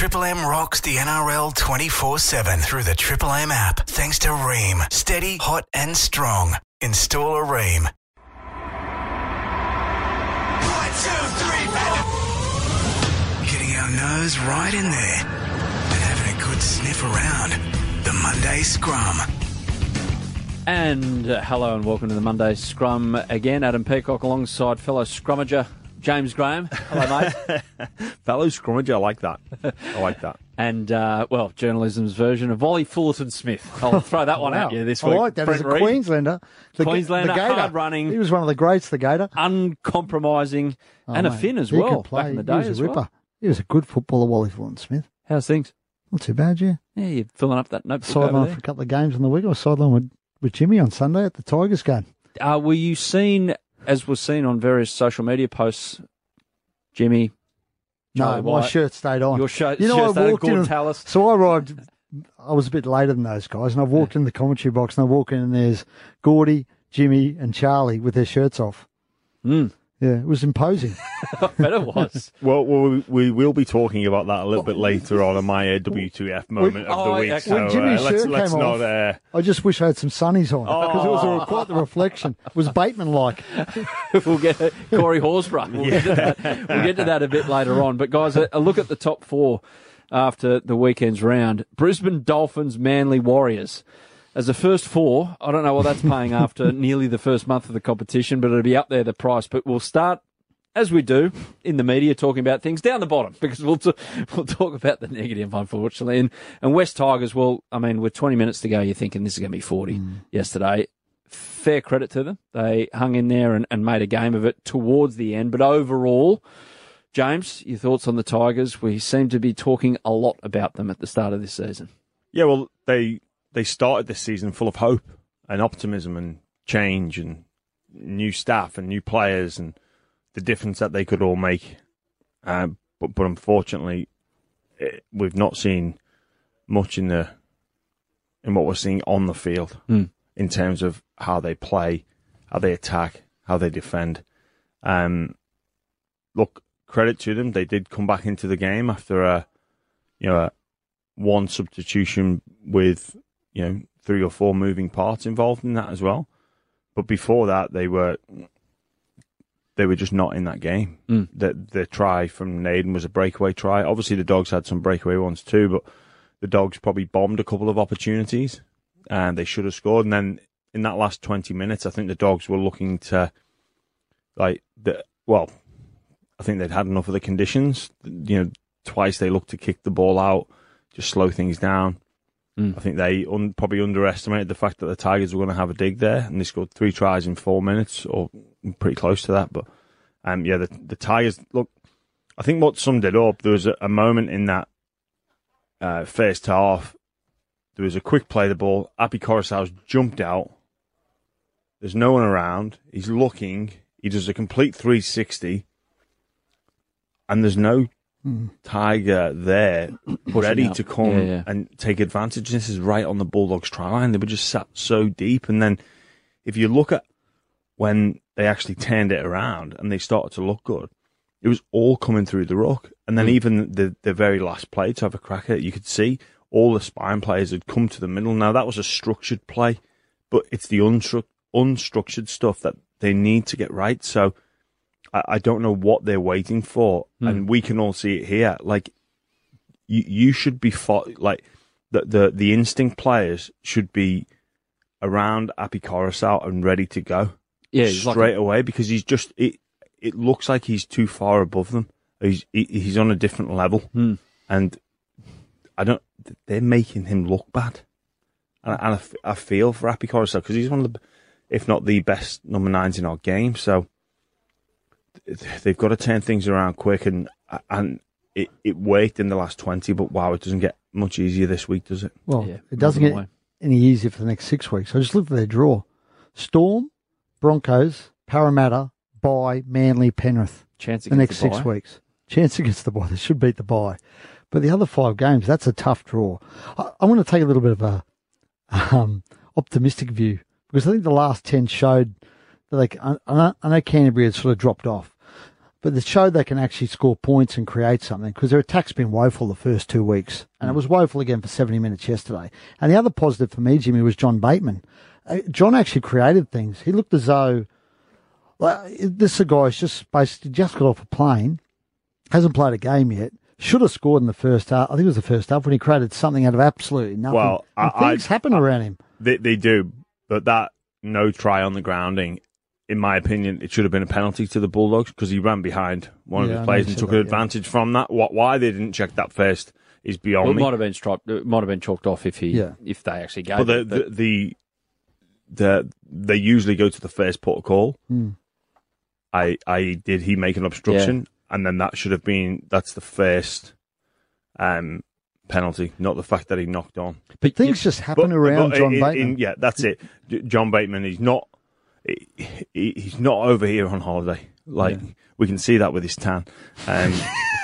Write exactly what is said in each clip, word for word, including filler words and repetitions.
Triple M rocks the N R L twenty-four seven through the Triple M app. Thanks to Ream. Steady, hot and strong. Install a Ream. One, two, three, getting our nose right in there and having a good sniff around. The Monday Scrum. And uh, hello and welcome to the Monday Scrum again. Adam Peacock alongside fellow scrummager James Graham. Hello, mate. Fellow scrummager, I like that. I like that. And, uh, well, journalism's version of Wally Fullerton-Smith. I'll throw that one Wow. at you this I week. like that. Brent As a Reed. Queenslander. The, Queenslander, the Gator. hard-running. He was one of the greats, the Gator. Uncompromising. Oh, and a mate. fin as He well, could play. back in the He day was a as ripper. well. He was a good footballer, Wally Fullerton-Smith. How's things? Not too bad, yeah. Yeah, you're filling up that notebook over Sideline there. for a couple of games on the week. I was sideline with, with Jimmy on Sunday at the Tigers game. Uh, were you seen, as was seen on various social media posts, Jimmy? Charlie No, my White, shirt stayed on. Your shirt, you know, shirt I started walked in. Gordon and- Tallis. So I arrived. I was a bit later than those guys, and I've walked in the commentary box, and I walk in, and there's Gordy, Jimmy, and Charlie with their shirts off. Mm. Yeah, it was imposing. I bet it was. Well, we, we will be talking about that a little bit later on in my uh, W two F moment of oh, the week. okay. So When Jimmy's uh, let's, shirt let's came not. off, Uh, I just wish I had some sunnies on because it was Oh. a, quite the reflection. It was Bateman-like. We'll get Corey Horsburgh. We'll, get to that. we'll get to that a bit later on. But, guys, a, a look at the top four after the weekend's round. Brisbane Dolphins, Manly Warriors. As the first four, I don't know what that's paying after nearly the first month of the competition, but it'll be up there, the price. But we'll start, as we do in the media, talking about things down the bottom, because we'll t- we'll talk about the negative, unfortunately. And, and West Tigers, well, I mean, with twenty minutes to go, you're thinking this is going to be forty mm. yesterday. Fair credit to them. They hung in there and, and made a game of it towards the end. But overall, James, your thoughts on the Tigers? We seem to be talking a lot about them at the start of this season. yeah, well, they they started this season full of hope and optimism and change and new staff and new players and the difference that they could all make. Uh, but, but unfortunately, it, we've not seen much in the in what we're seeing on the field mm. in terms of how they play, how they attack, how they defend. Um, look, credit to them; they did come back into the game after a, you know, a one substitution with, you know, three or four moving parts involved in that as well. But before that, they were. They were just not in that game. Mm. The, the try from Naden was a breakaway try. Obviously, the Dogs had some breakaway ones too, but the Dogs probably bombed a couple of opportunities, and they should have scored. And then in that last twenty minutes, I think the Dogs were looking to, like, the well, I think they'd had enough of the conditions. You know, twice they looked to kick the ball out, just slow things down. Mm. I think they un- probably underestimated the fact that the Tigers were going to have a dig there, and they scored three tries in four minutes, or pretty close to that. But um, yeah, the the Tigers, look, I think what summed it up, there was a, a moment in that uh, first half, there was a quick play the ball, Api Coruscant's jumped out, there's no one around, he's looking, he does a complete three sixty, and there's no Mm. Tiger there ready out. to come yeah, yeah. and take advantage. This is right on the Bulldogs try line. They were just sat so deep. And then if you look at when they actually turned it around and they started to look good, it was all coming through the ruck. And then mm. even the, the very last play to have a crack at it, you could see all the spine players had come to the middle. Now that was a structured play, but it's the unstru- unstructured stuff that they need to get right. So I don't know what they're waiting for, mm. and we can all see it here. Like, you, you should be fought, like the, the the instinct players should be around Api Coruscant and ready to go, yeah, straight like a- away, because he's just it. It looks like he's too far above them. He's he, he's on a different level, mm. and I don't. They're making him look bad, and, and I, I feel for Api Coruscant because he's one of the, if not the best number nines in our game. So they've got to turn things around quick, and and it, it worked in the last twenty, but wow, it doesn't get much easier this week, does it? Well, yeah, it doesn't get away. any easier for the next six weeks. I just looked at their draw. Storm, Broncos, Parramatta, bye, Manly, Penrith. Chance the next the six bye. weeks. Chance against the bye. They should beat the bye. But the other five games, that's a tough draw. I, I want to take a little bit of a um, optimistic view, because I think the last ten showed that they, I, I know Canterbury had sort of dropped off. but it showed they can actually score points and create something because their attack's been woeful the first two weeks. And mm. it was woeful again for seventy minutes yesterday. And the other positive for me, Jimmy, was John Bateman. Uh, John actually created things. He looked as though well, this is a guy who's just basically just got off a plane, hasn't played a game yet, should have scored in the first half. I think it was the first half when he created something out of absolutely nothing. Well, and I, things I, happen I, around him. They, they do, but that no try on the grounding, in my opinion, it should have been a penalty to the Bulldogs because he ran behind one Yeah, of I the players know and you took said an that, yeah. advantage from that. What, why they didn't check that first is beyond Well, it me. might have been striped. It might have been chalked off if he, Yeah. if they actually gave But the, it. But the, the, the, they usually go to the first port of call. Mm. I, I did he make an obstruction, and then that should have been that's the first um, penalty, not the fact that he knocked on. But things just happen But- around but John in- Bateman. in- yeah, that's it. J- John Bateman, he's not. He, he- he's not over here on holiday. Like Yeah. we can see that with his tan. Um,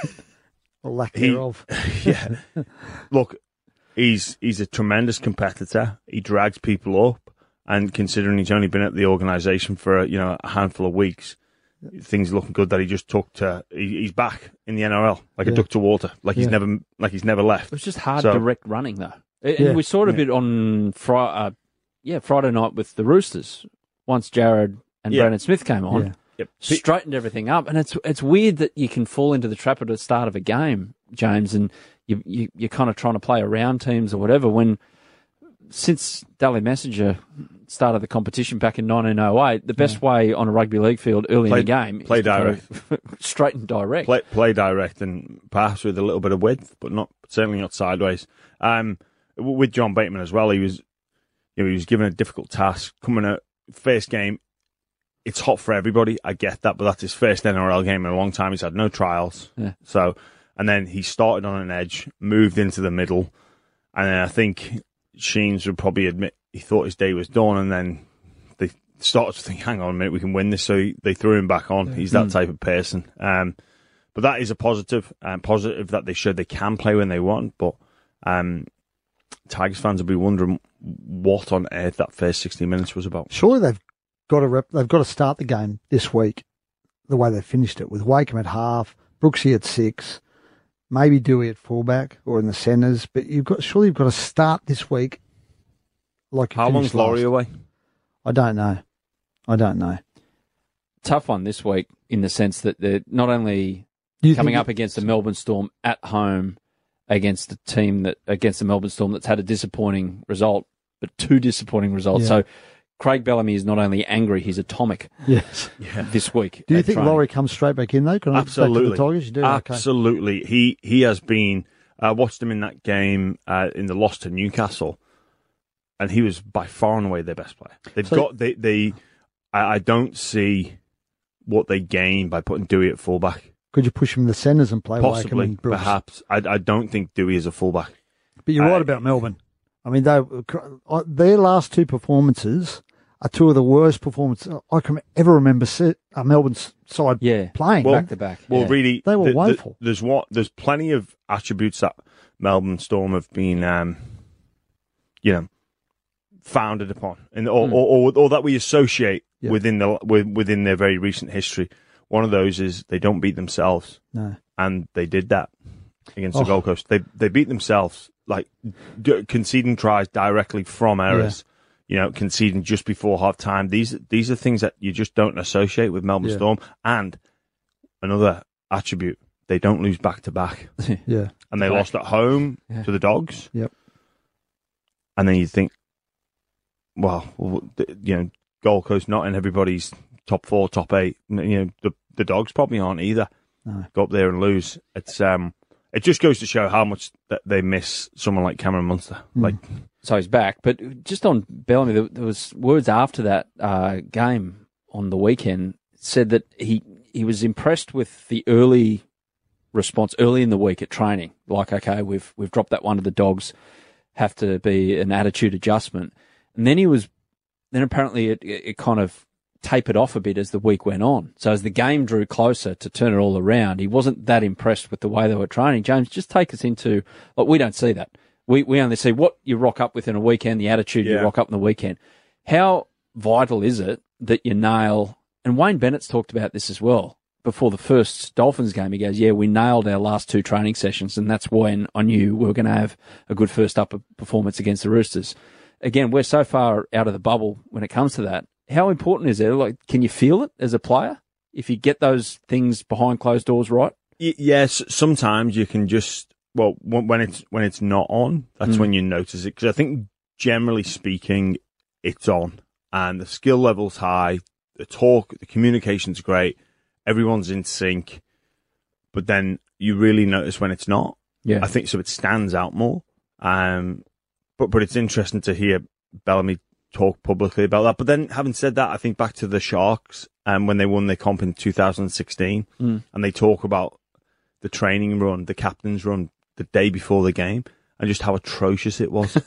or lack he- thereof. yeah. Look, he's he's a tremendous competitor. He drags people up, and considering he's only been at the organisation for you know a handful of weeks, things are looking good. That he just took to he, he's back in the N R L like Yeah. a duck to water, like he's Yeah. never like he's never left. it was just hard So- direct running though. And Yeah. we saw it a bit on Friday, uh, yeah, Friday night with the Roosters. Once Jared and Yeah. Brandon Smith came on, Yeah. Yep. straightened everything up, and it's it's weird that you can fall into the trap at the start of a game, James, and you, you you're kind of trying to play around teams or whatever. When since Daly Messenger started the competition back in nineteen oh eight, the best way on a rugby league field early Play- in the game play is to direct. go straight and direct. Play, play direct and perhaps with a little bit of width, but not certainly not sideways. Um, w- with John Bateman as well, he was, you know, he was given a difficult task coming out first game. It's hot for everybody. I get that, but that's his first N R L game in a long time. He's had no trials, Yeah. so and then he started on an edge, moved into the middle, and then I think Sheens would probably admit he thought his day was done, and then they started to think, hang on a minute, we can win this, so he, they threw him back on. He's that type of person. Um, but that is a positive, um, positive that they showed they can play when they want, but um, Tigers fans will be wondering what on earth that first sixty minutes was about. Surely they've got to rep, they've got to start the game this week the way they finished it with Wakeham at half, Brooksy at six, maybe Dewey at fullback or in the centres. But you've got surely you've got to start this week like you How long's finished last. Laurie away? I don't know. I don't know. Tough one this week in the sense that they're not only Do you coming think up against the Melbourne Storm at home against a team that against the Melbourne Storm that's had a disappointing result, but two disappointing results. Yeah. So Craig Bellamy is not only angry, he's atomic Yes. this week. Do you at think training. Laurie comes straight back in though? Can I back to Absolutely. the Tigers? You do okay. Absolutely. He he has been. I uh, watched him in that game uh, in the loss to Newcastle, and he was by far and away their best player. They've So- got they they. I, I don't see what they gain by putting Dewey at fullback. Could you push him in the centres and play Wakeham Possibly, and Brooks? perhaps. I I don't think Dewey is a fullback. But you're right Uh, about Melbourne. I mean, they their last two performances are two of the worst performances I can ever remember se- a Melbourne's side Yeah. playing. Well, back to back? Well, yeah. really, They were the- the- woeful. there's what there's plenty of attributes that Melbourne Storm have been, um, you know, founded upon, and or, Mm. or, or, or that we associate Yeah. within the with, within their very recent history. One of those is they don't beat themselves, No. and they did that against Oh. the Gold Coast. They they beat themselves, like d- conceding tries directly from errors. You know, conceding just before half time. These these are things that you just don't associate with Melbourne Yeah. Storm. And another attribute, they don't lose back to back. Yeah. And they Back. lost at home Yeah. to the Dogs. Yep. And then you think, well, w- the- you know, Gold Coast not in everybody's top four, top eight. You know, the the Dogs probably aren't either. No. Go up there and lose. It's um, it just goes to show how much that they miss someone like Cameron Munster. Mm. Like, So he's back. But just on Bellamy, there, there was words after that uh, game on the weekend said that he, he was impressed with the early response early in the week at training. Like, okay, we've we've dropped that one to the Dogs, have to be an attitude adjustment. And then he was, then apparently it, it kind of tapered off a bit as the week went on. So as the game drew closer to turn it all around, he wasn't that impressed with the way they were training. James, just take us into, like, we don't see that. We we only see what you rock up with in a weekend, the attitude you Yeah. rock up in the weekend. How vital is it that you nail, and Wayne Bennett's talked about this as well, before the first Dolphins game, he goes, yeah, we nailed our last two training sessions, and that's when I knew we were going to have a good first up performance against the Roosters. Again, we're so far out of the bubble when it comes to that. How important is it? Like, can you feel it as a player if you get those things behind closed doors right? Y- yes, sometimes you can just, well, when it's when it's not on, that's mm. when you notice it. Because I think, generally speaking, it's on. And the skill level's high, the talk, the communication's great, everyone's in sync. But then you really notice when it's not. Yeah. I think so it stands out more. Um, but, but it's interesting to hear Bellamy talk publicly about that. But then, having said that, I think back to the Sharks um, when they won their comp in two thousand sixteen, mm. and they talk about the training run, the captain's run, the day before the game, and just how atrocious it was.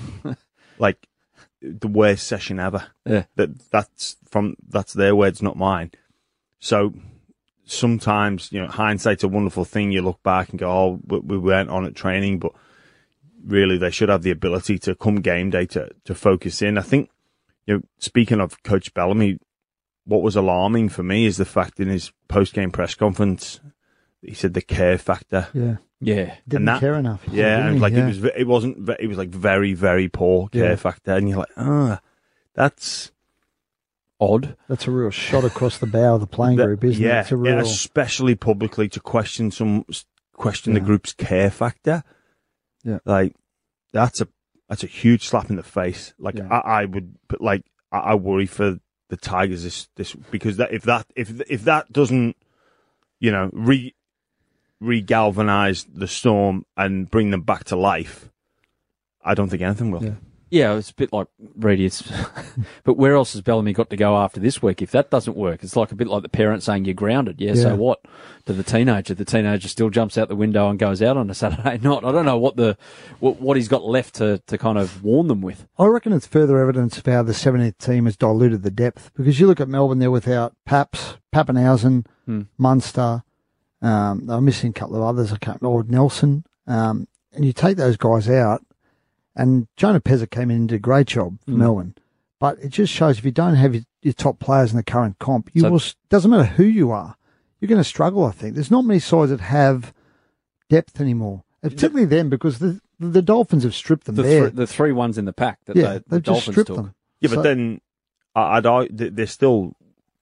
Like, the worst session ever. Yeah. That that's from that's their words, not mine. So sometimes, you know, hindsight's a wonderful thing. You look back and go, "Oh, we, we weren't on at training," but really, they should have the ability to come game day to to focus in. I think, you know, speaking of Coach Bellamy, what was alarming for me is the fact in his post game press conference, he said the care factor. Yeah. Yeah, didn't that, care enough. Yeah, and like yeah. it was, it wasn't. It was like very, very poor care yeah. factor, and you're like, ah, oh, that's odd. That's a real shot across the bow of the playing that, group, isn't yeah, it? It's a real... yeah, especially publicly to question some question yeah. the group's care factor. Yeah, like that's a that's a huge slap in the face. Like yeah. I, I would, but like I, I worry for the Tigers this this because that if that if if that doesn't, you know, re. re-galvanize the Storm and bring them back to life, I don't think anything will. Yeah, yeah it's a bit like Reedy. It's, but where else has Bellamy got to go after this week? If that doesn't work, it's like a bit like the parent saying you're grounded. Yeah, yeah. so what? To the teenager, the teenager still jumps out the window and goes out on a Saturday night. I don't know what the what, what he's got left to, to kind of warn them with. I reckon it's further evidence of how the seventeenth team has diluted the depth, because you look at Melbourne, they're without Paps, Pappenhausen, hmm. Munster. Um, they're missing a couple of others. I can't remember, Nelson. Um, and you take those guys out, and Jonah Pezza came in and did a great job for mm. Melbourne. But it just shows if you don't have your, your top players in the current comp, you so, will, doesn't matter who you are, you're going to struggle, I think. There's not many sides that have depth anymore, and particularly them, because the the Dolphins have stripped them the, there. th- the three ones in the pack that yeah, they, the they've just Dolphins stripped took. them. Yeah, So- but then I- I'd argue they're still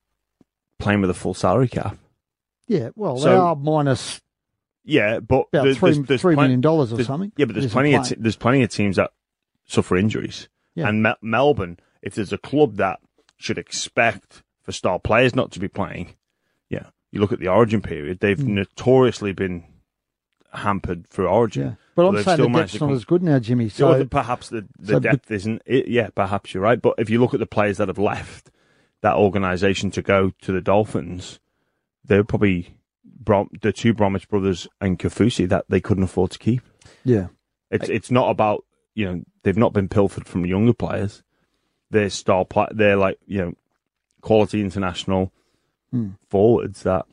playing with a full salary cap. Yeah, well, So- they are minus Yeah, but about there- three, there's, there's three plen- million dollars or there's- something. Yeah, but there's Isn't plenty of playing. te- there's plenty of teams that suffer injuries, Yeah. and Me- Melbourne, if there's a club that should expect for star players not to be playing, yeah, you look at the Origin period; they've Mm. notoriously been hampered for Origin. Yeah, but I'm they've saying still the managed depth's to not come- as good now, Jimmy. So So perhaps the, the so depth isn't. It, yeah, perhaps you're right. But if you look at the players that have left that organisation to go to the Dolphins, they're probably Brom, the two Bromwich brothers and Kafusi that they couldn't afford to keep. yeah, It's it's not about, you know, they've not been pilfered from younger players. They're star play, They're like, you know, quality international Mm. forwards that,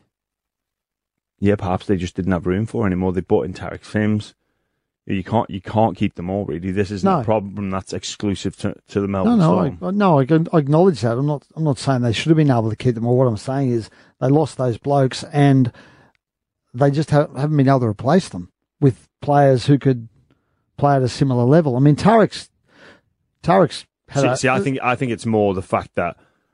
yeah, perhaps they just didn't have room for anymore. They bought in Tarek Sims. You can't you can't keep them all, really. This isn't No. a problem that's exclusive to, to the no, Melbourne no, Storm. I, no, I, can- I acknowledge that. I'm not, I'm not saying they should have been able to keep them all. What I'm saying is they lost those blokes, and they just ha- haven't been able to replace them with players who could play at a similar level. I mean, Tarek's, Tarek's had See, a, see, I think I think it's more the fact that,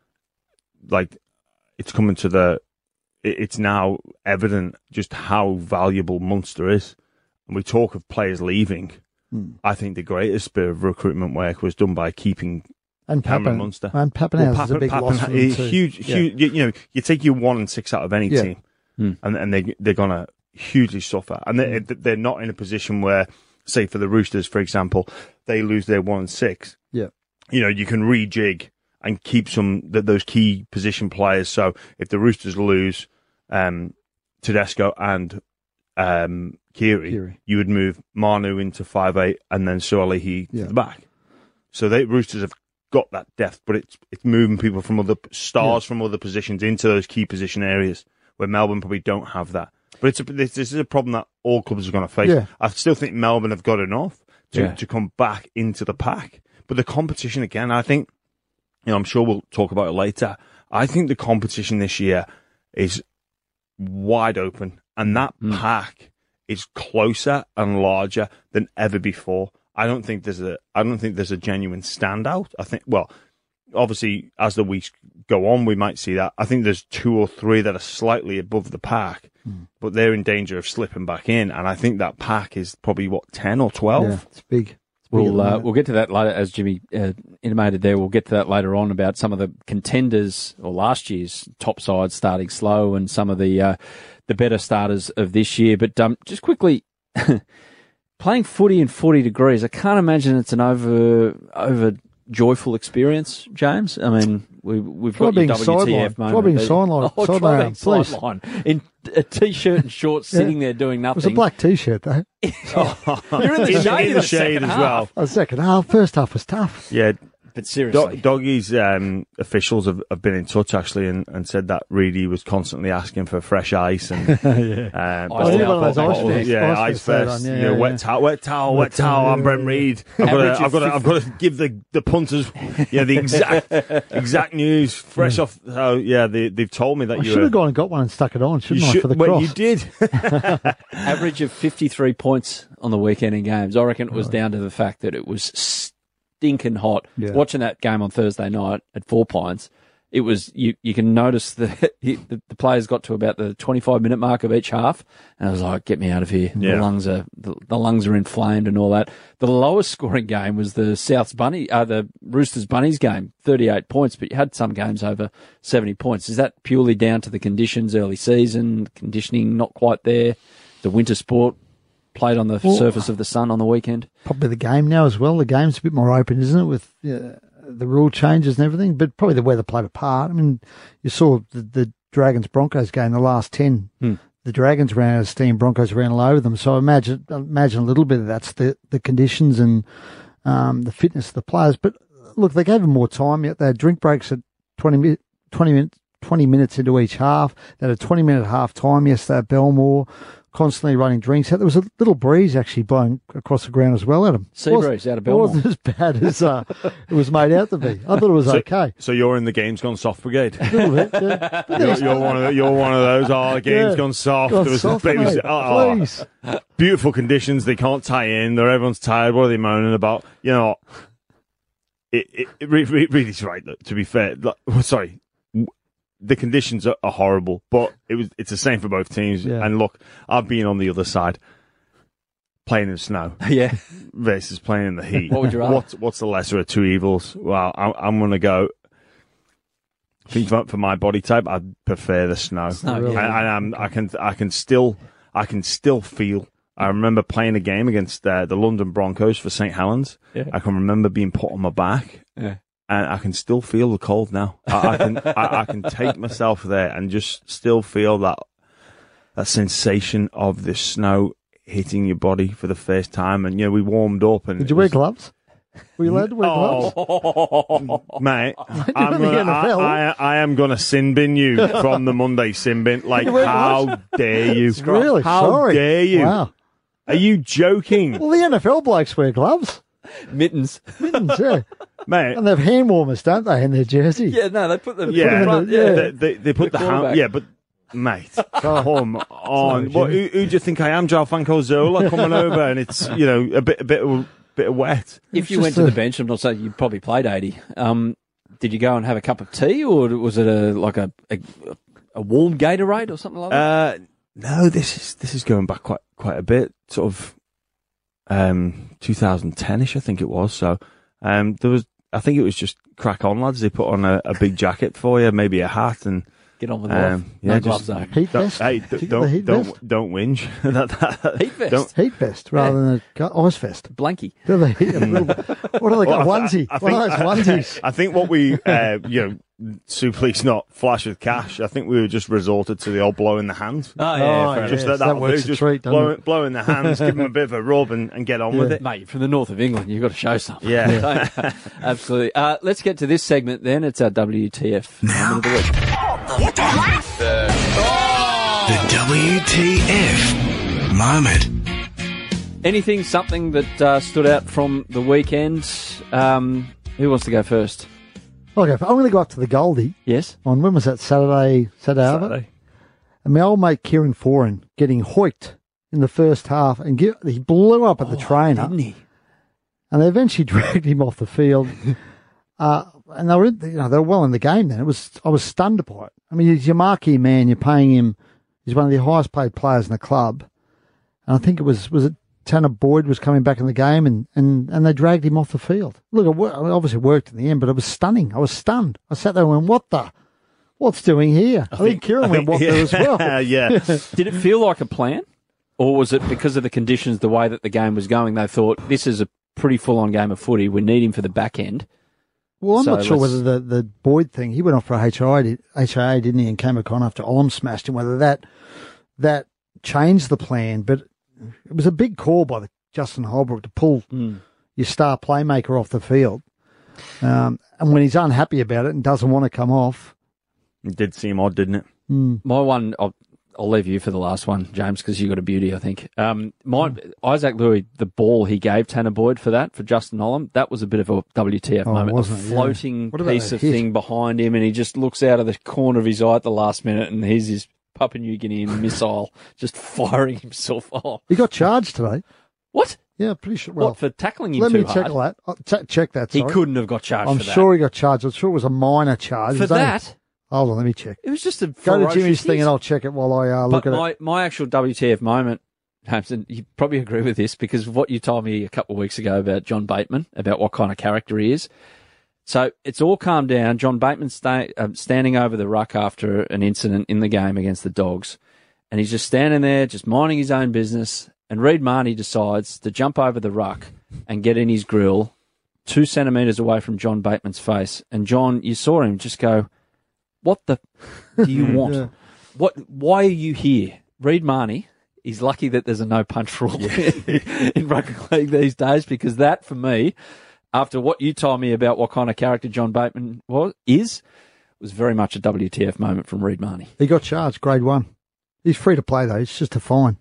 like, it's coming to the, it, it's now evident just how valuable Munster is. And we talk of players leaving. Hmm. I think the greatest bit of recruitment work was done by keeping and Cameron Pappen, Munster. and Pappenhausen is a Pappen- big Pappen- loss for them a too. huge, Yeah. huge. You, you know, you take your one and six out of any Yeah. team, Hmm. and and they they're gonna hugely suffer. And they Hmm. they're not in a position where, say, for the Roosters, for example, they lose their one and six. Yeah. You know, you can rejig and keep some th- those key position players. So if the Roosters lose um, Tedesco and um, Kiri, Kiri. you would move Manu into five eight and then Suolihi Yeah. to the back. So they Roosters have got that depth, but it's it's moving people from other stars from other positions into those key position areas where Melbourne probably don't have that. But it's a, this, this is a problem that all clubs are going to face. Yeah. I still think Melbourne have got enough to, Yeah. to come back into the pack. But the competition again, I think, you know, I'm sure we'll talk about it later. I think the competition this year is wide open, and that Mm. pack is closer and larger than ever before. I don't think there's a I don't think there's a genuine standout. I think well, obviously as the weeks go on, we might see that. I think there's two or three that are slightly above the pack, Mm. but they're in danger of slipping back in. And I think that pack is probably what ten or twelve. Yeah, it's big. It's big at We'll the uh, moment. we'll get to that later, as Jimmy uh, intimated there. We'll get to that later on about some of the contenders or last year's top sides starting slow, and some of the uh, the better starters of this year. But um, just quickly, playing footy in forty degrees, I can't imagine it's an over over joyful experience, James. I mean, we, we've Try got your being W T F sidelined. moment. Try being there. sidelined- Oh, try sidelined, being please. sidelined in a t-shirt and shorts, Yeah. sitting there doing It was nothing. a black T-shirt, though. You're in the In- shade in in the the shade second as half. well. The second half, first half was tough. Yeah, But Do- seriously, Doggy's um, officials have, have been in touch actually and, and said that Reedy was constantly asking for fresh ice and yeah. um, I need bottle- one of those bottle- ice vests. yeah, Ice ice vests that vest, on, yeah, you know, yeah, wet yeah. towel, wet towel, wet Wet towel, towel. I'm yeah, Brent yeah. Reed. I've got Average to, I've of got to, I've got to give the, the punters, yeah, the exact exact news, fresh off. Oh, yeah, they they've told me that I you should were. have gone and got one and stuck it on, shouldn't you I, should, for the well, cross? you did. average of fifty-three points on the weekend in games. I reckon it was down to the fact that it was stinking hot. Yeah. Watching that game on Thursday night at Four Pines, it was you. You can notice that the, the players got to about the twenty-five minute mark of each half, and I was like, "Get me out of here!" Yeah. The lungs are the, the lungs are inflamed and all that. The lowest scoring game was the South's Bunny, uh, the Roosters Bunnies game, thirty-eight points. But you had some games over seventy points. Is that purely down to the conditions, early season conditioning not quite there, the winter sport played on the Well, surface of the sun on the weekend? Probably the game now as well. The game's a bit more open, isn't it, with uh, the rule changes and everything? But probably the weather played a part. I mean, you saw the, the Dragons-Broncos game, the last ten. Hmm. The Dragons ran out of steam, Broncos ran all over them. So I imagine, imagine a little bit of that's the, the conditions and um, the fitness of the players. But look, they gave them more time. Yet they had drink breaks at twenty, mi- twenty minutes. twenty minutes into each half. They had a twenty minute half time yesterday at Belmore, constantly running drinks out. There was a little breeze actually blowing across the ground as well, Adam. Sea It wasn't- breeze out of It Belmore. wasn't as bad as uh, it was made out to be. I thought it was So- okay. So you're in the game's gone soft brigade. A little bit, yeah. But You're, you're one of the, you're one of those. Oh, the game's Yeah. gone soft. God, There was soft, it was- mate, oh, please. beautiful conditions. They can't tie in. They're everyone's tired. What are they moaning about? You know, it it, it re- re- really is right. Look, to be fair, like, sorry, w- the conditions are, are horrible, but it was it's the same for both teams. Yeah. And look, I've been on the other side, playing in snow Yeah. versus playing in the heat. What would you rather? What's what's the lesser of two evils? Well, I'm, I'm going to go. I think for, for my body type, I prefer the snow. Snow, Really? yeah. And, and I'm, I can, I can still, I can still feel. I remember playing a game against uh, the London Broncos for Saint Helens. Yeah. I can remember being put on my back, Yeah. and I can still feel the cold now. I, I can, I, I can take myself there and just still feel that that sensation of the snow hitting your body for the first time. And you know, we warmed up. And Did it you wear was- gloves? Were you allowed to wear gloves? Oh, mate, I'm in the gonna, N F L. I, I, I am going to sin bin you from the Monday sin bin. Like, You wear how dare you? Really? How Sorry. dare you? Wow. Are you joking? Well, the N F L blokes wear gloves. Mittens. Mittens, yeah. Mate, And they have hand warmers, don't they, in their jersey? Yeah, no, they put them yeah, in the front. Yeah. They, they, they put The the, hand, quarterback. yeah, but, mate, come on. Sorry, What, who, who do you think I am, Joe Fanco Zola, coming over and it's, you know, a bit, a bit of, bit of wet? If you It's went just to a- the bench, I'm not saying you probably played eighty. Um, did you go and have a cup of tea, or was it a like a a, a warm Gatorade or something like that? Uh, no, this is this is going back quite quite a bit, sort of um, twenty ten-ish, I think it was. So um, there was, I think it was just crack on, lads. They put on a, a big jacket for you, maybe a hat, and Get on with life. um, No yeah, gloves just though. Heat don't, vest? hey, Did d- you get the don't heat don't vest? don't whinge. that, that, Heat vest. Don't, Heat vest rather than a gu- ice vest. Blanky. Do they? A little, what do they got? Well, I- onesie. I- I One of think- those onesies. I think what we, uh, you know, Super League's not flash with cash. I think we were just resorted to the old blow in the hand. Oh, Oh, yeah, fair yeah. enough. Just Yes, let that that, works a just treat, doesn't blow, it? blow in the hands, give them a bit of a rub and, and get on with Yeah. it. Mate, from the north of England, you've got to show something. Yeah. Absolutely. Uh, let's get to this segment then. It's our W T F Now. moment of the week. The W T F moment. Anything, something that uh, stood out from the weekend? Um, who wants to go first? Okay, I'm going to go up to the Goldie Yes? on, when was that, Saturday, Saturday? Saturday. And my old mate Kieran Foran getting hoiked in the first half, and get, he blew up at the Oh, trainer. didn't he? And they eventually dragged him off the field. uh, and they were, in, you know, they were well in the game then. It was, I was stunned by it. I mean, he's your marquee man. You're paying him. He's one of the highest paid players in the club. And I think it was, was it Tanner Boyd was coming back in the game, and, and, and they dragged him off the field. Look, it obviously worked in the end, but it was stunning. I was stunned. I sat there and went, what the, what's doing here? I, I think, think Kieran I went, think, what yeah, the as well. yeah. Did it feel like a plan? Or was it because of the conditions, the way that the game was going, they thought, this is a pretty full-on game of footy, we need him for the back end? Well, I'm so not sure let's... whether the, the Boyd thing, he went off for H I A, H I A, didn't he, and came back on after Olam smashed him, whether that that changed the plan. But it was a big call by the Justin Holbrook to pull mm. your star playmaker off the field. Um, and when he's unhappy about it and doesn't want to come off. It did seem odd, didn't it? Mm. My one, I'll, I'll leave you for the last one, James, because you got a beauty, I think. Um, my mm. Isaac Louis, the ball he gave Tanner Boyd for that, for Justin Olam, that was a bit of a W T F oh, moment. A floating yeah. piece of hit? thing behind him, and he just looks out of the corner of his eye at the last minute, and here's his Papua New Guinean missile just firing himself off. He got charged today. What? Yeah, pretty sure. Well, what, for tackling him let too me check hard? that. I'll t- check that. Sorry. He couldn't have got charged I'm for that. sure he got charged. I'm sure it was a minor charge. For that? Only... Hold on, let me check. It was just a Go to Jimmy's hit. thing and I'll check it while I uh, look but at my, it. My actual W T F moment, Hampson, you probably agree with this because of what you told me a couple of weeks ago about John Bateman, about what kind of character he is. So it's all calmed down. John Bateman stay, uh, standing over the ruck after an incident in the game against the Dogs. And he's just standing there, just minding his own business. And Reid Marnie decides to jump over the ruck and get in his grill two centimetres away from John Bateman's face. And John, you saw him just go, what the do you want? yeah. What? Why are you here? Reid Marnie, he's lucky that there's a no-punch rule yeah. in rugby league these days, because that, for me, after what you told me about what kind of character John Bateman was, is, was very much a W T F moment from Reid Marnie. He got charged, grade one. He's free to play, though. It's just a fine.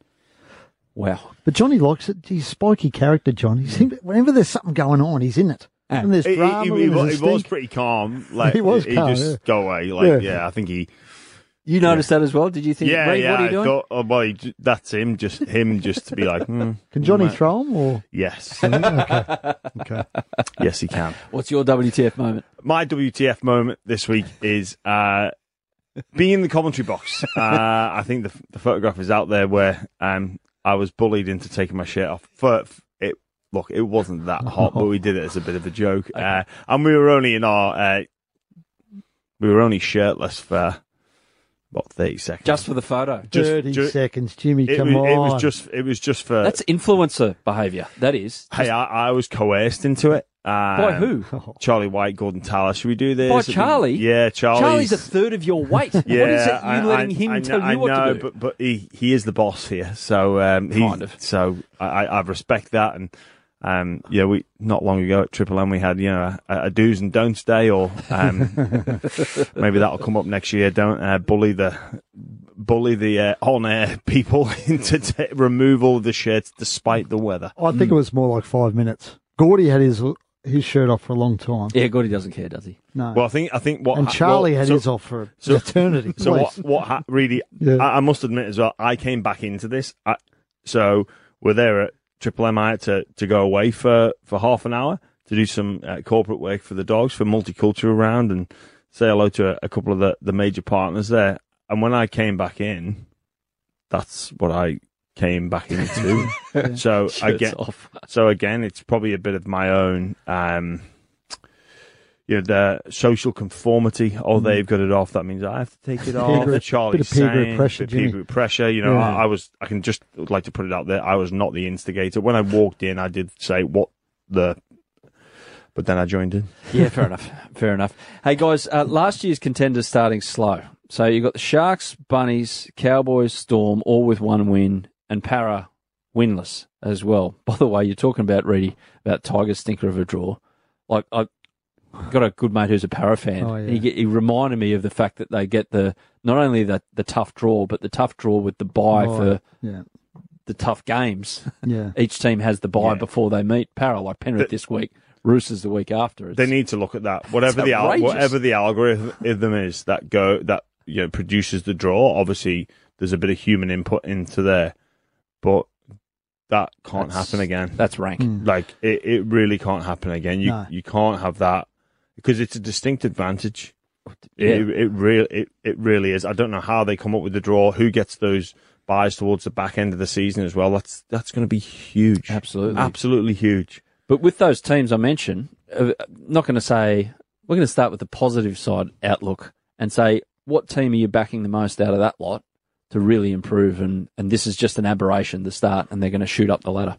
Wow. But Johnny likes it. He's a spiky character, John. He seems, whenever there's something going on, he's in it. And there's he, drama. He, he, and he, there's he was pretty calm. Like, he was he calm, just yeah. go away. Like, yeah. yeah, I think he... You noticed yeah. that as well? Did you think, yeah, Reid, yeah, what are you doing? I thought, oh, well, he, that's him, just him just to be like, hmm, can Johnny might... throw him? Or? Yes. okay. okay. Yes, he can. What's your W T F moment? My W T F moment this week is uh, being in the commentary box. Uh, I think the, the photograph is out there where um, I was bullied into taking my shirt off. For, it, look, it wasn't that hot, but we did it as a bit of a joke. Okay. Uh, and we were only in our... Uh, we were only shirtless for... About thirty seconds, just for the photo. Just, thirty just, seconds, Jimmy. It come was, on. It was just. It was just for. That's influencer behaviour. That is. Hey, I, I was coerced into it. Um, By who? Charlie White, Gordon Tallis. Should we do this? By Charlie? Yeah, Charlie. Charlie's a third of your weight. Yeah, what is it? You I, letting I, him I, tell I you what know, to do? but but he he is the boss here, so um, he, kind of. So I I respect that, and um, yeah, we not long ago at Triple M we had you know a, a do's and don'ts day, or um, maybe that'll come up next year. Don't uh, bully the. bully the uh, on-air people into t- remove all of the shirts despite the weather. I think mm. it was more like five minutes. Gordy had his his shirt off for a long time. Yeah, Gordy doesn't care, does he? No. Well, I think I think what and Charlie well, had so, his off for so, eternity. So what? What ha- really? yeah. I, I must admit as well. I came back into this. I, so we're there at Triple M. I had to to go away for, for half an hour to do some uh, corporate work for the Dogs for Multicultural Round and say hello to a, a couple of the, the major partners there. And when I came back in, that's what I came back into. yeah. So Shirts again, off. so again, it's probably a bit of my own, um, you know, the social conformity. Oh, mm. they've got it off. That means I have to take it off. Group, Charlie's bit of peer group saying, pressure, bit of peer group pressure. You know, yeah. I, I was. I can just like to put it out there. I was not the instigator. When I walked in, I did say what the. But then I joined in. Yeah, fair enough. Fair enough. Hey, guys, uh, last year's contenders starting slow. So you've got the Sharks, Bunnies, Cowboys, Storm, all with one win, and Para winless as well. By the way, you're talking about, Reedy, about Tigers stinker of a draw. Like, I got a good mate who's a Para fan. Oh, yeah. he, he reminded me of the fact that they get the not only the, the tough draw, but the tough draw with the bye oh, for yeah. the tough games. Yeah. Each team has the bye Yeah. before they meet. Para, like Penrith The, this week. Roosters the week after. It's, they need to look at that. Whatever the al- outrageous. whatever the algorithm is that go that you know produces the draw. Obviously, there's a bit of human input into there, but that can't That's- happen again. That's rank. Mm. Like it, it really can't happen again. You No. you can't have that because it's a distinct advantage. Yeah. It it really it, it really is. I don't know how they come up with the draw. Who gets those buys towards the back end of the season as well? That's that's going to be huge. Absolutely. absolutely huge. But with those teams I mentioned, uh, not going to say, we're going to start with the positive side outlook and say, what team are you backing the most out of that lot to really improve? And, and this is just an aberration to start, and they're going to shoot up the ladder.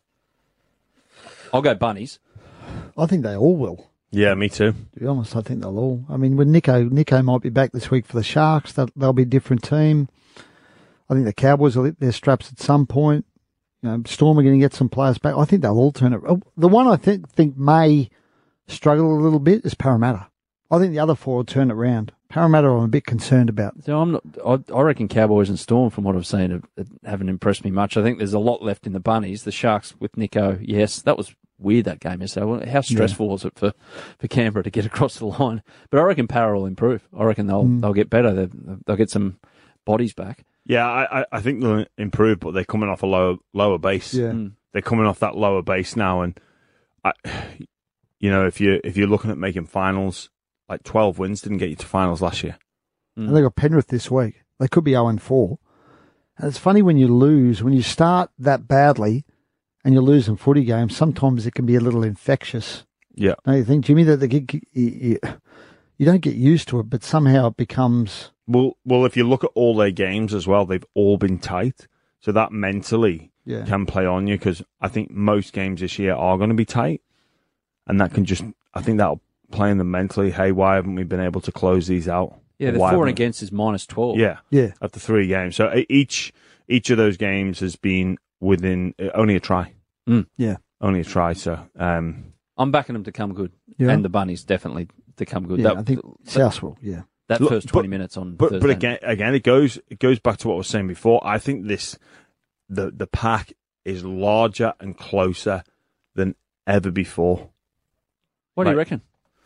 I'll go Bunnies. I think they all will. Yeah, me too. To be honest, I think they'll all. I mean, when Nico, Nico might be back this week for the Sharks. They'll, they'll be a different team. I think the Cowboys will hit their straps at some point. You know, Storm are going to get some players back. I think they'll all turn it. oh, The one I think think may struggle a little bit is Parramatta. I think the other four will turn it round. Parramatta, I'm a bit concerned about. So I'm not. I, I reckon Cowboys and Storm, from what I've seen, have, haven't impressed me much. I think there's a lot left in the Bunnies. The Sharks with Nico, yes, that was weird, that game yesterday. How stressful yeah. was it for, for Canberra to get across the line? But I reckon Parra will improve. I reckon they'll mm. they'll get better. They'll, they'll get some bodies back. Yeah, I, I think they'll improve, but they're coming off a lower lower base. Yeah. Mm. They're coming off that lower base now, and I, you know, if you if you're looking at making finals, like twelve wins didn't get you to finals last year. Mm. And they got Penrith this week. They could be zero and four. And it's funny when you lose, when you start that badly, and you're losing footy games. Sometimes it can be a little infectious. Yeah, don't you think, Jimmy, that the you, you, you don't get used to it, but somehow it becomes. Well, well, if you look at all their games as well, they've all been tight. So that mentally yeah. can play on you, because I think most games this year are going to be tight. And that can just, I think that'll play in them mentally. Hey, why haven't we been able to close these out? Yeah, the why for and haven't- against is minus twelve. Yeah, Yeah. after three games. So each each of those games has been within uh, only a try. Mm. Yeah. Only a try. So um, I'm backing them to come good. Yeah. And the Bunnies definitely to come good. Yeah, that, I think South will, yeah. That Look, first but- twenty minutes on But Thursday. but again, again, it goes it goes back to what I was saying before. I think this the the pack is larger and closer than ever before. What do you like- reckon?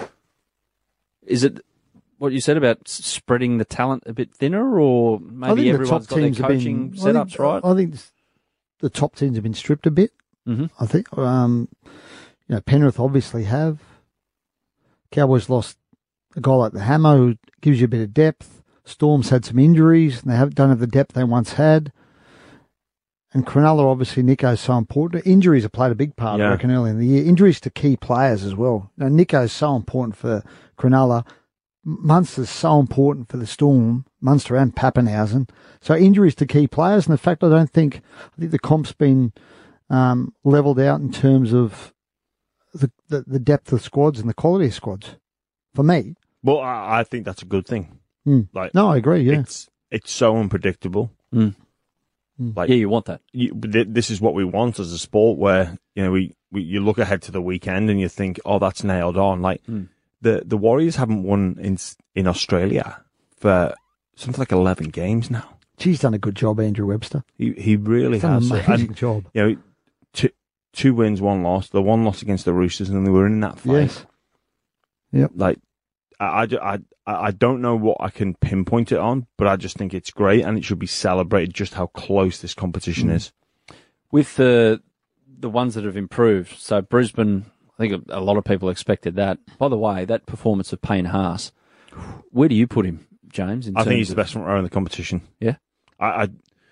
Is it what you said about s- spreading the talent a bit thinner, or I maybe think everyone's got their coaching been, setups I think, right? I think the top teams have been stripped a bit. Mm-hmm. I think, um, you know, Penrith obviously have. Cowboys lost a guy like the Hammer, who gives you a bit of depth. Storm's had some injuries, and they have, don't have the depth they once had. And Cronulla, obviously, Nico's so important. Injuries have played a big part, Yeah. I reckon, early in the year. Injuries to key players as well. Now, Nico's so important for Cronulla. Munster's so important for the Storm, Munster and Pappenhausen. So injuries to key players, and the fact I don't think, I think the comp's been um, levelled out in terms of the, the the depth of squads and the quality of squads. For me, Well, I, I think that's a good thing. Mm. Like, no, I agree. Yeah, it's it's so unpredictable. Mm. Like, Yeah, you want that. you, th- this is what we want as a sport, where you know we, we you look ahead to the weekend and you think, oh, that's nailed on. Like Mm. the the Warriors haven't won in in Australia for something like eleven games now. she's done a good job, Andrew Webster. He he really He's done has. an amazing And, job. you know, two two wins, one loss. The one loss against the Roosters, and they were in that fight. Yes. Like, I, I, ju- I, I don't know what I can pinpoint it on, but I just think it's great, and it should be celebrated just how close this competition Mm. is. With the the ones that have improved, so Brisbane, I think a, a lot of people expected that. By the way, that performance of Payne Haas, where do you put him, James? In I think terms he's the of- best front row in the competition. Yeah? I, I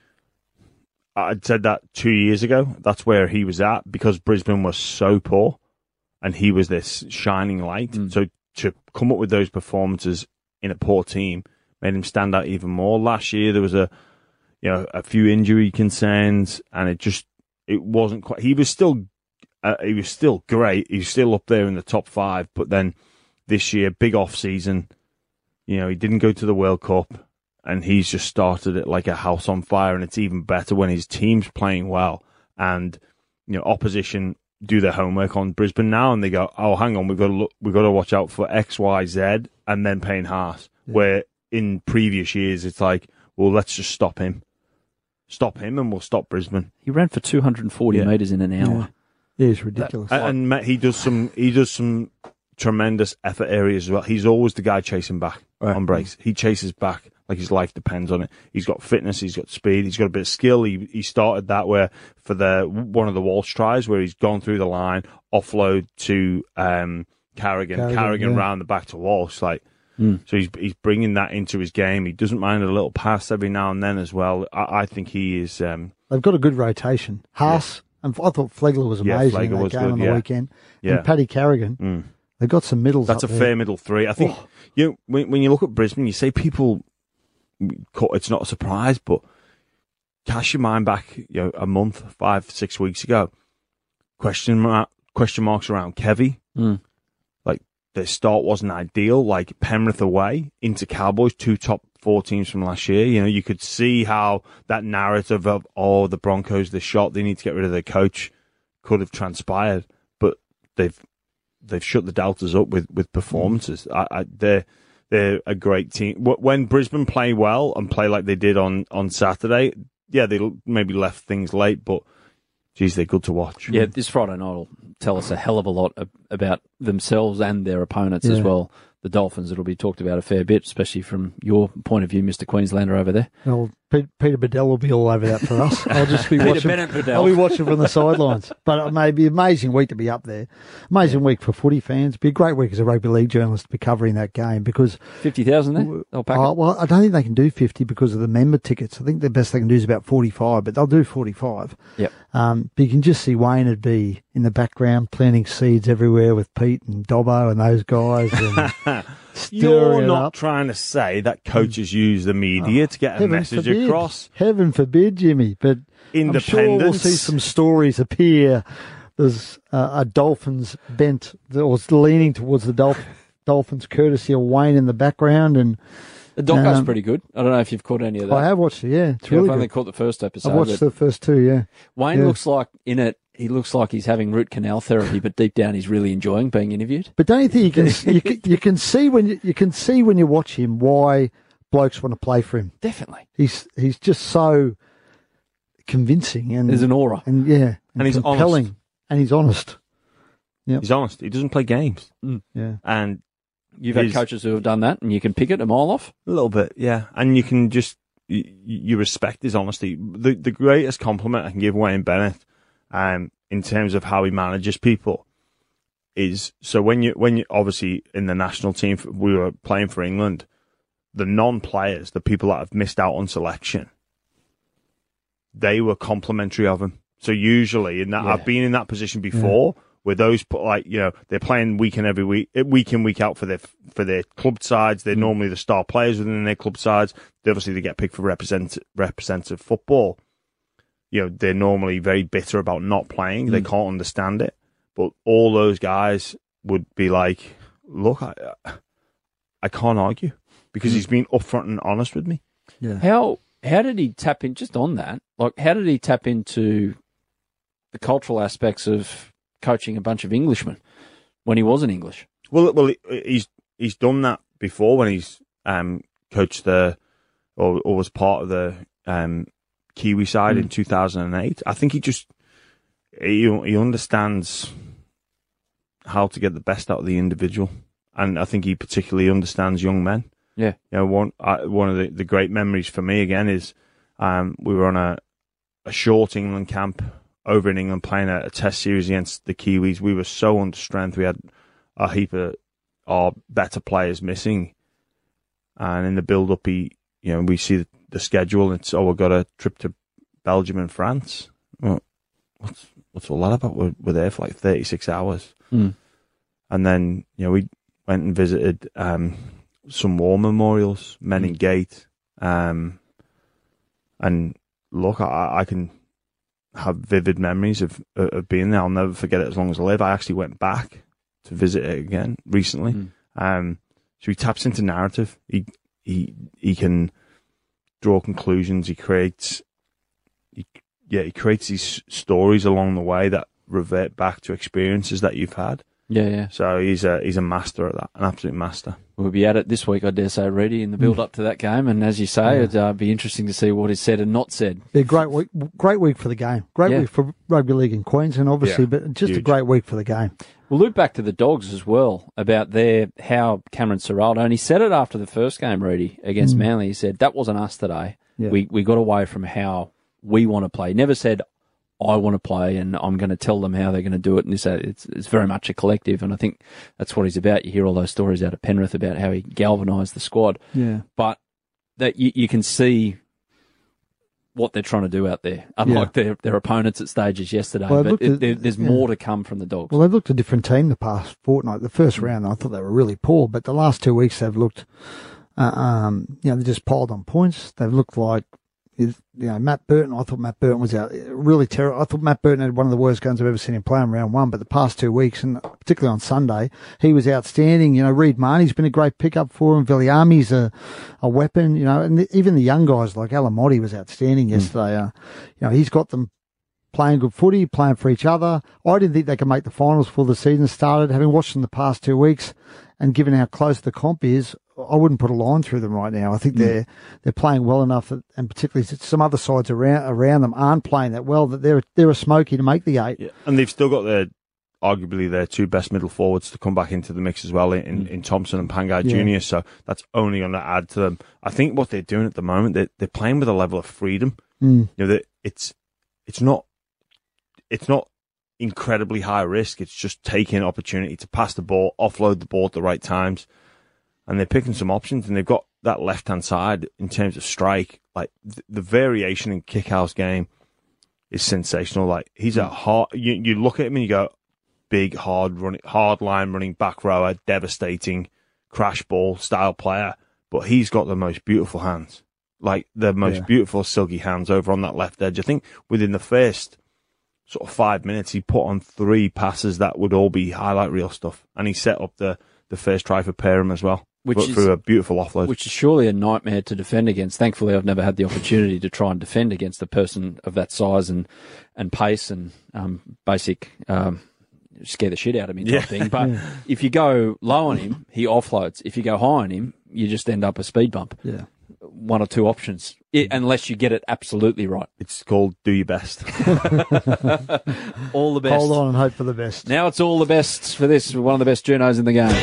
I'd said that two years ago. That's where he was at, because Brisbane was so poor, and he was this shining light. Mm. So to come up with those performances in a poor team made him stand out even more. Last year there was a you know a few injury concerns, and it just it wasn't quite. He was still uh, he was still great. He was still up there in the top five. But then this year, big off season. You know, he didn't go to the World Cup. And he's just started it like a house on fire, and it's even better when his team's playing well, and you know opposition do their homework on Brisbane now, and they go, "Oh, hang on, we've got to look, we've got to watch out for X, Y, Z, and then Payne Haas." Yeah. Where in previous years it's like, "Well, let's just stop him, stop him, and we'll stop Brisbane." He ran for two hundred forty Yeah. metres in an hour. Yeah, it's ridiculous. And, and Matt, he does some he does some tremendous effort areas as well. He's always the guy chasing back Right. on breaks. He chases back Like his life depends on it. He's got fitness, he's got speed, he's got a bit of skill. He he started that where for the one of the Walsh tries where he's gone through the line, offload to um, Carrigan, Carrigan, Carrigan yeah. round the back to Walsh. Like mm. so, he's he's bringing that into his game. He doesn't mind a little pass every now and then as well. I, I think he is. Um, They've got a good rotation. Haas, yeah. and I thought Flegler was amazing yeah, Flegler in that was game good, on the yeah. weekend. Yeah. And Paddy Carrigan. Mm. They've got some middles. That's up a there. fair middle three. I think oh. you know, when when you look at Brisbane, you say people. It's not a surprise, but cast your mind back, you know, a month, five, six weeks ago. Question mark, question marks around Kevy. Mm. Like their start wasn't ideal. Like Penrith away into Cowboys, two top four teams from last year. You know, you could see how that narrative of oh the Broncos, the shot, they need to get rid of their coach, could have transpired, but they've they've shut the Deltas up with with performances. Mm. I, I, they're They're a great team. When Brisbane play well and play like they did on, on Saturday, yeah, they maybe left things late, but geez, they're good to watch. Yeah, this Friday night will tell us a hell of a lot about themselves and their opponents yeah. as well. The Dolphins, it'll be talked about a fair bit, especially from your point of view, Mister Queenslander over there. Well, P- Peter Bedell will be all over that for us. I'll just be Peter watching. Bennett Bedell. I'll be watching from the sidelines. But it may be an amazing week to be up there. Amazing week for footy fans. Be a great week as a rugby league journalist to be covering that game because fifty thousand there. They'll pack uh, it. Well, I don't think they can do fifty because of the member tickets. I think the best they can do is about forty-five, but they'll do forty-five. Yep. Um, but you can just see Wayne would be in the background planting seeds everywhere with Pete and Dobbo and those guys. And You're not up. trying to say that coaches use the media oh, to get a message forbid. across. Heaven forbid, Jimmy. But I'm sure we'll see some stories appear. There's uh, a Dolphins bent or leaning towards the Dolph- Dolphins, courtesy of Wayne in the background. And the doco's um, pretty good. I don't know if you've caught any of that. I have watched it. Yeah, it's yeah, really I've only good. caught the first episode. I've watched the first two. Yeah. Wayne yeah. looks like in it. He looks like he's having root canal therapy, but deep down he's really enjoying being interviewed. But don't you think you can you can, you can see when you, you can see when you watch him why blokes want to play for him? Definitely, he's he's just so convincing and there's an aura, and yeah, and, and he's compelling, honest. and he's honest. Yep. He's honest. He doesn't play games. Mm. Yeah, and you've had coaches who have done that, and you can pick it a mile off. A little bit, yeah, and you can just you, you respect his honesty. The the greatest compliment I can give Wayne Bennett. Um, in terms of how he manages people, is so when you when you obviously in the national team we were playing for England, the non-players, the people that have missed out on selection, they were complimentary of him. So usually, in that yeah. I've been in that position before, yeah. where those like you know they're playing week in every week, week in week out for their for their club sides. They're mm. normally the star players within their club sides. They obviously they get picked for represent representative football. You know, they're normally very bitter about not playing. Mm. They can't understand it. But all those guys would be like, look, I, I can't argue because mm. he's been upfront and honest with me. Yeah. How how did he tap in, just on that, like how did he tap into the cultural aspects of coaching a bunch of Englishmen when he wasn't English? Well, well, he's he's done that before when he's um, coached the, or, or was part of the um Kiwi side mm. in two thousand eight. I think he just he he understands how to get the best out of the individual, and I think he particularly understands young men. Yeah, you know, one I, one of the, the great memories for me again is um, we were on a a short England camp over in England playing a, a test series against the Kiwis. We were so under strength. We had a heap of our better players missing, and in the build up, he you know we see the, the schedule. It's oh, we've got a trip to Belgium and France. Well, what's what's all that about? We're, we're there for like thirty-six hours, mm. and then you know we went and visited um, some war memorials, Menin mm. Gate, um, and look, I, I can have vivid memories of of being there. I'll never forget it as long as I live. I actually went back to visit it again recently. Mm. Um, so he taps into narrative. He he he can draw conclusions. He creates, he, yeah, he creates these stories along the way that revert back to experiences that you've had. Yeah, yeah. So he's a he's a master at that, an absolute master. We'll be at it this week, I dare say, Reedy, in the build-up to that game. And as you say, Yeah. it'd uh, be interesting to see what is said and not said. Yeah, great week, great week for the game. Great Yeah. week for rugby league in Queensland, obviously, Yeah, but just a huge. great week for the game. We'll loop back to the Dogs as well about their how Cameron Ciraldo, and he said it after the first game, Reedy, against Manly. He said, that wasn't us today. Yeah. We we got away from how we want to play. He never said, I want to play and I'm going to tell them how they're going to do it. And this, it's, it's very much a collective. And I think that's what he's about. You hear all those stories out of Penrith about how he galvanised the squad. Yeah. But that you, you can see what they're trying to do out there, unlike Yeah. their, their opponents at stages yesterday. Well, I but looked it, at- there, there's yeah. more to come from the Dogs. Well, they've looked a different team the past fortnight. The first round, I thought they were really poor, but the last two weeks they've looked, uh, um, you know, they just piled on points. They've looked like, you know, Matt Burton. I thought Matt Burton was out really terrible. I thought Matt Burton had one of the worst guns I've ever seen him play in round one. But the past two weeks, and particularly on Sunday, he was outstanding. You know, Reid Marnie's been a great pickup for him. Viliami's a a weapon. You know, and the, even the young guys like Alamotti was outstanding yesterday. Uh, you know, he's got them playing good footy, playing for each other. I didn't think they could make the finals before the season started. Having watched them the past two weeks, and given how close the comp is, I wouldn't put a line through them right now. I think they're they're playing well enough, that, and particularly some other sides around around them aren't playing that well, that they're they're a smoky to make the eight. Yeah. And they've still got their, arguably their two best middle forwards to come back into the mix as well in, in Thompson and Pangai Yeah. Junior So that's only going to add to them. I think what they're doing at the moment, they're, they're playing with a level of freedom. Mm. You know, that it's it's not it's not incredibly high risk. It's just taking opportunity to pass the ball, offload the ball at the right times, and they're picking some options. And they've got that left hand side in terms of strike. Like th- the variation in Kickout's game is sensational. Like he's a hard. You you look at him and you go, big hard running, hard line running back rower, devastating crash ball style player. But he's got the most beautiful hands. Like the most Yeah. beautiful silky hands over on that left edge. I think within the first sort of five minutes, he put on three passes that would all be highlight reel stuff, and he set up the, the first try for Perham as well, Which but is- through a beautiful offload. Which is surely a nightmare to defend against. Thankfully, I've never had the opportunity to try and defend against a person of that size and, and pace and um, basic um, scare the shit out of me type Yeah. thing. But if you go low on him, he offloads. If you go high on him, you just end up a speed bump. Yeah. One or two options, I unless you get it absolutely right. It's called do your best. All the best. Hold on and hope for the best. Now it's all the best for this. One of the best journos in the game.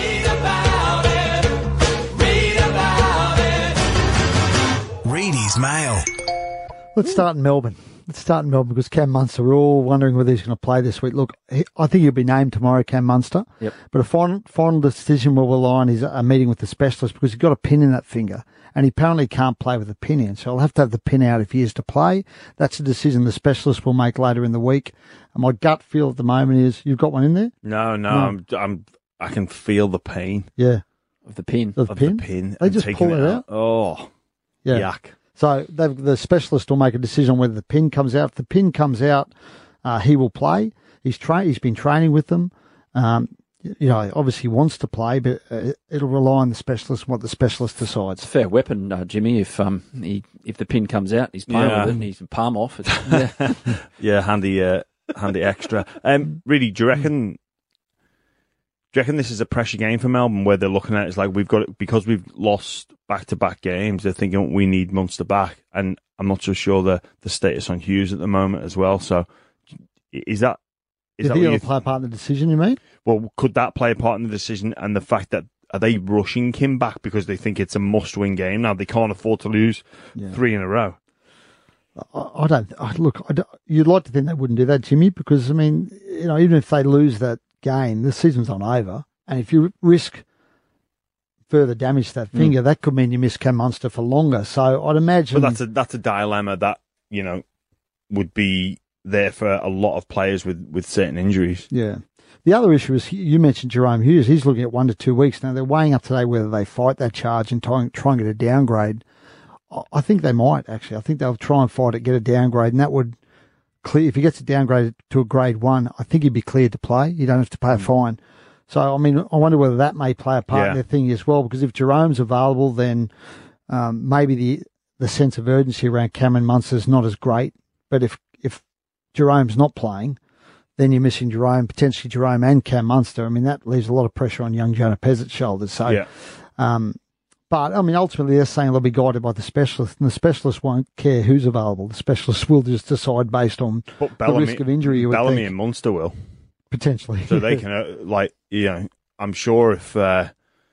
Reedy's Mail. Let's start in Melbourne. Let's start in Melbourne because Cam Munster, we're all wondering whether he's going to play this week. Look, he, I think he'll be named tomorrow, Cam Munster. Yep. But a final, final decision will rely on his a meeting with the specialist because he's got a pin in that finger and he apparently can't play with a pin in. So he'll have to have the pin out if he is to play. That's a decision the specialist will make later in the week. And my gut feel at the moment is you've got one in there? No, no, No. I'm, I'm, I can feel the pain Yeah. Of the pin. Of of pin? the pin. They and just taking pull it out? Oh, Yeah. yuck. So they've, the specialist will make a decision on whether the pin comes out. If the pin comes out, uh, he will play. He's tra- He's been training with them. Um, you know, obviously he wants to play, but uh, it'll rely on the specialist and what the specialist decides. It's a fair weapon, uh, Jimmy. If um he if the pin comes out, he's playing Yeah. with it and he's palm off. It's, yeah. Yeah, handy, uh, handy extra. Um, really, do you reckon? Do you reckon this is a pressure game for Melbourne where they're looking at it as like we've got it because we've lost back to back games? They're thinking we need Munster back, and I'm not so sure the the status on Hughes at the moment as well. So, is that is Do you that think what you it'll play a part in the decision, you mean? well, could that play a part in the decision? And the fact that are they rushing him back because they think it's a must-win game now? They can't afford to lose Yeah. three in a row. I, I don't. I, look, I don't, you'd like to think they wouldn't do that, Jimmy, because I mean, you know, even if they lose that game, the season's not over, and if you risk further damage to that finger, that could mean you miss Cam Munster for longer. So I'd imagine. But that's a that's a dilemma that you know would be there for a lot of players with, with certain injuries. Yeah. The other issue is you mentioned Jerome Hughes. He's looking at one to two weeks now. They're weighing up today whether they fight that charge and try, try and get a downgrade. I- I think they might actually. I think they'll try and fight it, get a downgrade, and that would clear. If he gets a downgrade to a grade one, I think he'd be cleared to play. You don't have to pay a fine. So I mean, I wonder whether that may play a part Yeah. in their thing as well. Because if Jerome's available, then um, maybe the the sense of urgency around Cameron Munster is not as great. But if if Jerome's not playing, then you're missing Jerome, potentially Jerome and Cam Munster. I mean, that leaves a lot of pressure on young Jonah Pezz's shoulders. So, Yeah. um, but, I mean, ultimately they're saying they'll be guided by the specialist, and the specialist won't care who's available. The specialist will just decide based on But the risk of injury, you would Bellamy think. and Munster will. Potentially. So they can, uh, like, you know, I'm sure if uh,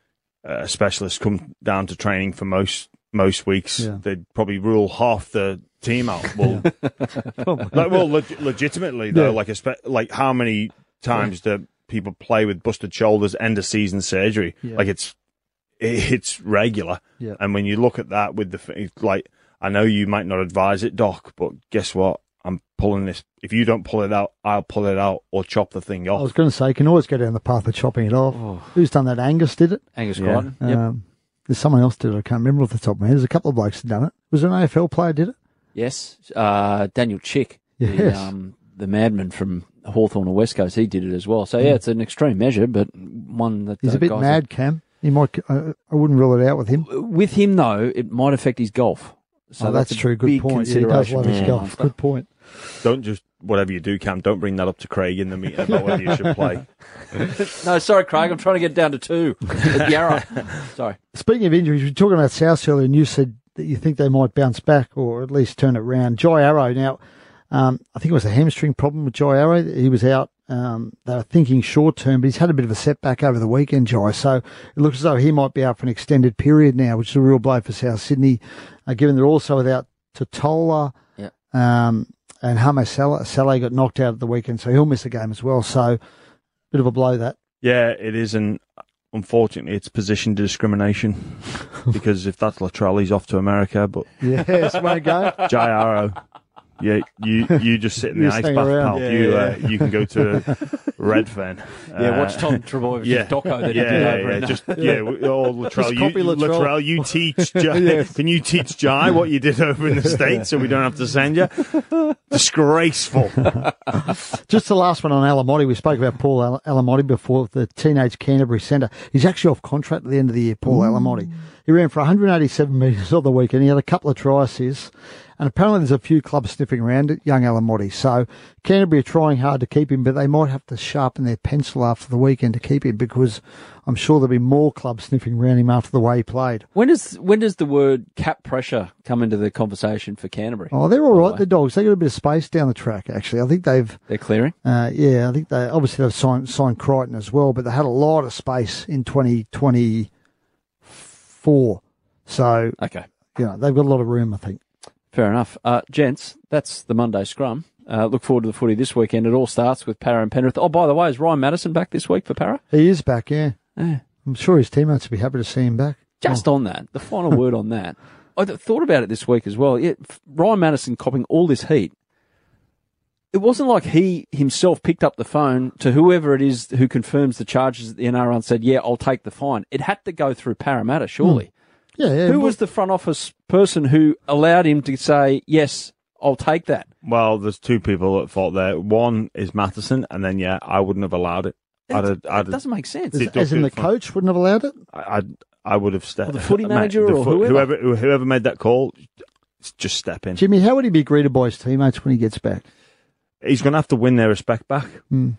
a specialist come down to training for most most weeks, Yeah. they'd probably rule half the team out. Well, like, well, leg- legitimately though, Yeah. like, a spe- like how many times do people play with busted shoulders, end of season surgery? Yeah. Like it's it's regular. Yeah. And when you look at that with the f- like, I know you might not advise it, Doc, but guess what? I'm pulling this. If you don't pull it out, I'll pull it out or chop the thing I off. was going to say, you can always go down the path of chopping it off. Oh. Who's done that? Angus did it. Angus Yeah. Crichton. Yep. Um, there's someone else did it. I can't remember off the top of my head. There's a couple of blokes that done it. Was it an A F L player did it? Yes. Uh, Daniel Chick, the, Yes. um, the madman from Hawthorn or West Coast, he did it as well. So, yeah, it's an extreme measure, but one that He's uh, a bit guys mad, Cam. He might. I, I wouldn't rule it out with him. are- With him, though, it might affect his golf. So oh, that's, a true. Good big point. Yeah, he does consideration love his for golf. Munster. Good point. Don't just, whatever you do, Cam, don't bring that up to Craig in the meeting about whether you should play. No, sorry, Craig. I'm trying to get down to two. At Yarra. Sorry. Speaking of injuries, we were talking about South earlier, and you said that you think they might bounce back or at least turn it around. Jai Arrow, now, um, I think it was a hamstring problem with Jai Arrow. He was out. Um, they were thinking short term, but he's had a bit of a setback over the weekend, Jai. So it looks as though he might be out for an extended period now, which is a real blow for South Sydney, uh, given they're also without Totola. Yeah. Um, and Hame Saleh Saleh got knocked out at the weekend, so he'll miss a game as well. So bit of a blow that. Yeah, it is, and unfortunately, it's position discrimination because if that's Latrell, he's off to America. But Yes, won't go. Jai Arrow, yeah, you you just sit in the You ice hang bath, around. pal. Yeah, you yeah. Uh, you can go to Redfern. Yeah, watch Uh, Tom Trebojevich's yeah, doco that he yeah, did yeah, over yeah. in, uh, Just yeah, we- oh Latrell, Just you, copy you- Latrell. Latrell, you teach Jai. Yes. Can you teach Jai what you did over in the States, so we don't have to send you? Disgraceful. Just the last one on Alamotti. We spoke about Paul Al- Alamotti before, the teenage Canterbury centre. He's actually off contract at the end of the year, Paul Alamotti. He ran for one hundred eighty-seven metres on the weekend. He had a couple of try assists. And apparently there's a few clubs sniffing around at young Alamotti. So Canterbury are trying hard to keep him, but they might have to sharpen their pencil after the weekend to keep him, because I'm sure there'll be more clubs sniffing around him after the way he played. When does when does the word cap pressure come into the conversation for Canterbury? Oh, they're all right, way. the Dogs. They got a bit of space down the track, actually. I think they've... They're clearing. Uh, yeah, I think they obviously they've signed signed Crichton as well, but they had a lot of space in twenty twenty-four. So, Okay, you know, they've got a lot of room, I think. fair enough. Uh, gents, that's the Monday scrum. Uh, look forward to the footy this weekend. It all starts with Para and Penrith. Oh, by the way, is Ryan Madison back this week for Para? He is back, yeah. Yeah. I'm sure his teammates will be happy to see him back. Just on that, the final word on that. I th- thought about it this week as well. Yeah, f- Ryan Madison copping all this heat. It wasn't like he himself picked up the phone to whoever it is who confirms the charges at the N R L and said, yeah, I'll take the fine. It had to go through Parramatta, surely. Yeah, yeah. Who well, was the front office person who allowed him to say, yes, I'll take that? Well, there's two people at fault there. One is Matheson, and then yeah, I wouldn't have allowed it. I'd, have- It I'd, doesn't make sense. It as in the does good coach wouldn't have allowed it? I, I'd, I would have stepped. Or the footy manager or fo- whoever. whoever, whoever made that call, just step in. Jimmy, how would he be greeted by his teammates when he gets back? He's going to have to win their respect back. Mm.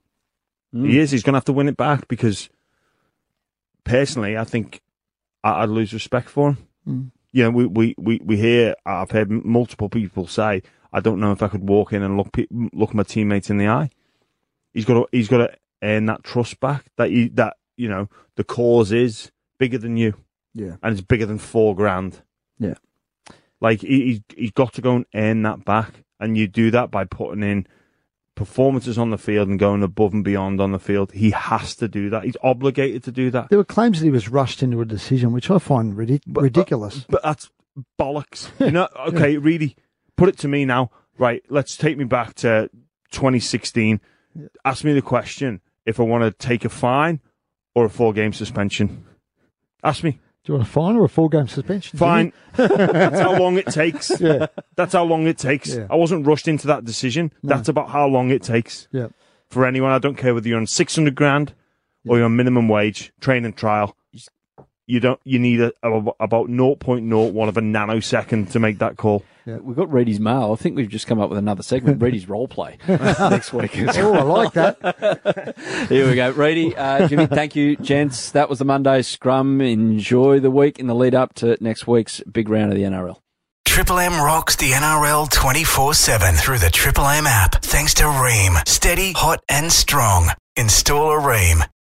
He is. He's going to have to win it back because, personally, I think I- I'd lose respect for him. Mm. You know, we, we, we, we hear, I've heard multiple people say, I don't know if I could walk in and look pe- look my teammates in the eye. He's got to, he's got to earn that trust back that he, that, you know, the cause is bigger than you. Yeah. And it's bigger than four grand. Yeah. Like, he, he's, he's got to go and earn that back. And you do that by putting in performances on the field and going above and beyond on the field. He has to do that. He's obligated to do that. There were claims that he was rushed into a decision, which I find ridic- But- ridiculous. But that's bollocks. You know, okay, really, put it to me now. Right, let's take me back to twenty sixteen. Ask me the question if I want to take a fine or a four-game suspension. Ask me. Do you want a fine or a four-game suspension? Fine. That's how long it takes. Yeah. That's how long it takes. Yeah. I wasn't rushed into that decision. No. That's about how long it takes. Yeah. For anyone, I don't care whether you're on six hundred grand or you're on minimum wage, training trial. You don't. You need a, a, about zero point zero one of a nanosecond to make that call. Yeah. We've got Reedy's mail. I think we've just come up with another segment, Reedy's role play next week. Oh, I like that. Here we go. Reedy, uh, Jimmy, thank you, gents. That was the Monday scrum. Enjoy the week in the lead up to next week's big round of the N R L. Triple M rocks the N R L twenty-four seven through the Triple M app. Thanks to Ream. Steady, hot and strong. Install a Ream.